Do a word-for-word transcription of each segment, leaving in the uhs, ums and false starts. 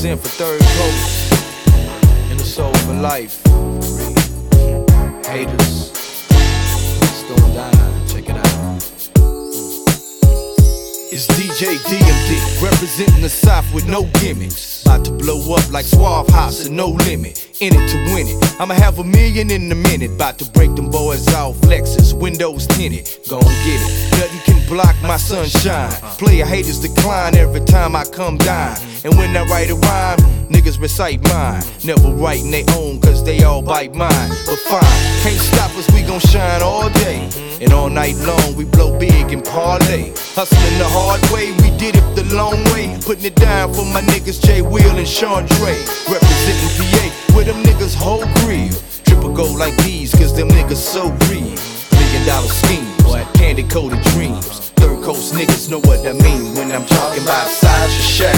represent for Third Coast, in the soul for life. Haters, Stone Dine, check it out. It's D J D M D, representing the South with no gimmicks. About to blow up like Suave House and no limit. In it to win it, I'ma have a million in a minute. About to break them boys off, Lexus, windows tinted. Gon' get it, nothing can block my sunshine. Player haters decline every time I come down. And when I write a rhyme, niggas recite mine. Never writing they own, cause they all bite mine. But fine, can't stop us, we gon' shine all day. And all night long, we blow big and parlay. Hustling the hard way, we did it the long way. Putting it down for my niggas Jay Will and Sean Dre. Representing P A, where them niggas whole grill. Triple gold like these, cause them niggas so real. Million dollar schemes, candy coated dreams. Third Coast niggas know what I mean when I'm talking about Sasha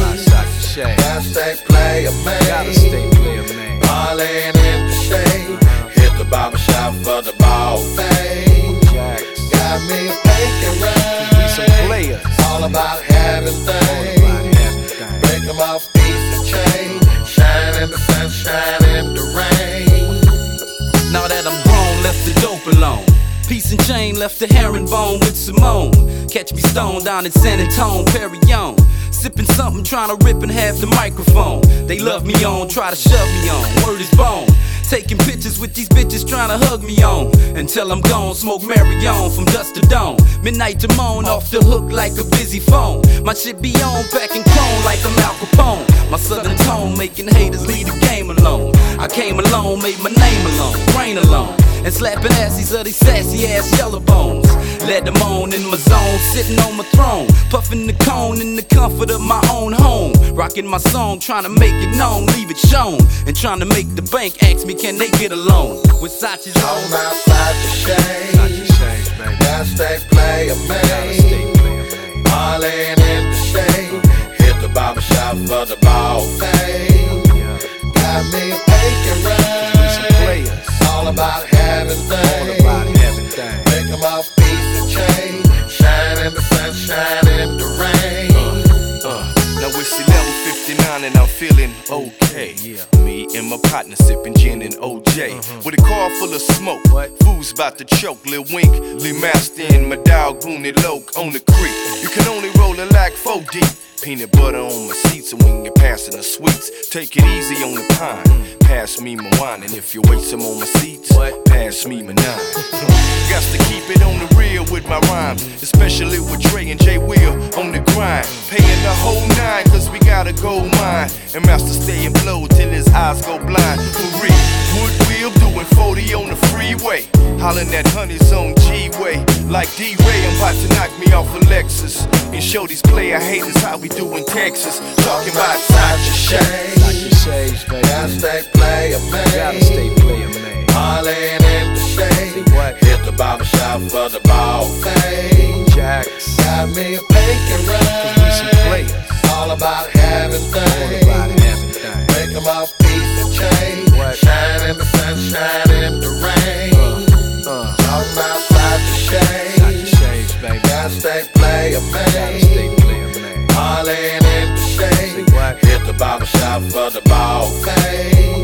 Shay. Gotta stay player man. Gotta stay player man. Ballin' in the shade. Hit the barbershop for the ball fade. Jacks. Got me making right. We some players. All about having things. Break them off piece and chain. Shine in the sunshine, in the rain. Now that I'm grown, left the dope alone. Piece and chain, left the herringbone with Simone. Catch me stoned down in San Antonio, Perignon. Sipping something, trying to rip and have the microphone. They love me on, try to shove me on. Word is bone. Taking pictures with these bitches trying to hug me on. Until I'm gone, smoke Marion from dusk to dawn. Midnight to moan, off the hook like a busy phone. My shit be on, packing chrome like I'm Al Capone. My southern tone, making haters leave the game alone. I came alone, made my name alone, brain alone. And slapping assies of these sassy ass yellow bones. Let them on in my zone, sitting on my throne. Puffing the cone in the comfort of my own home. Rocking my song, trying to make it known, leave it shown. And trying to make the bank ask me, can they get a loan? With Sachi's on on my Sasha Shay. Gotta stay player man. Ballin' in the shade. Hit the barbershop for the ball fade. Got me making right. All about having things. Make them off piece and chain. Shine in the sunshine, in the rain. Uh, uh, now it's eleven fifty-nine and I'm feeling okay. Me and my partner sipping gin and O J. With a car full of smoke, fools about to choke. Lil Wink, Lil Master and my dog Booney Loke on the creek. You can only roll it like four deep. Peanut butter on my seats, and when you're passing the sweets, take it easy on the pine. Pass me my wine, and if you wait some on my seats, pass me my nine. Got to keep it on the real with my rhymes, especially with Dre and Jay Will on the grind. Paying the whole nine, cause we got a gold mine. And Master staying blow till his eyes go blind. For real, Woodville doing forty on the freeway. Hollering at honeys on G-Way. Like D-Ray, I'm about to knock me off a Lexus. And show these player haters how we do in Texas. Talking about Sasha Shay. Sasha Shay's, baby. Gotta stay player man. Gotta stay player man. Ballin' in the shade. Hit the barbershop for the ball fade. Jacks. Got me making right. We some players. All about having things. All about having things. Make them off piece and chain. Shine in the sunshine, in the rain. Uh, uh. Talking about Sasha Shay. Sasha Shay's, baby. Gotta stay player man. Gotta stay player man. Ballin' in the shade. Hit the barbershop for the ball fade.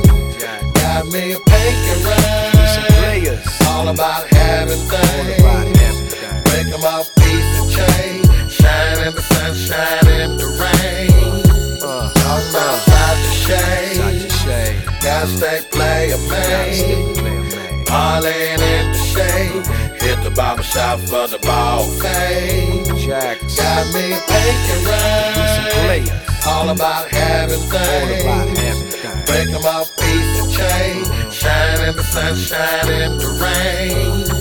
Got me making right. We some players. All about having things. All about having things. Make them off piece and chain. Shine in the sunshine, in the rain. Uh, Talking about Sasha Shay. Sasha Shay. Gotta stay player Gotta stay man. player man. Ballin' in the shade. Hit the barbershop for the ball fade. Jacks. Got me making We some right. players. All about having All about things. having things. Break them off piece and chain. Shine in the sunshine, in the rain.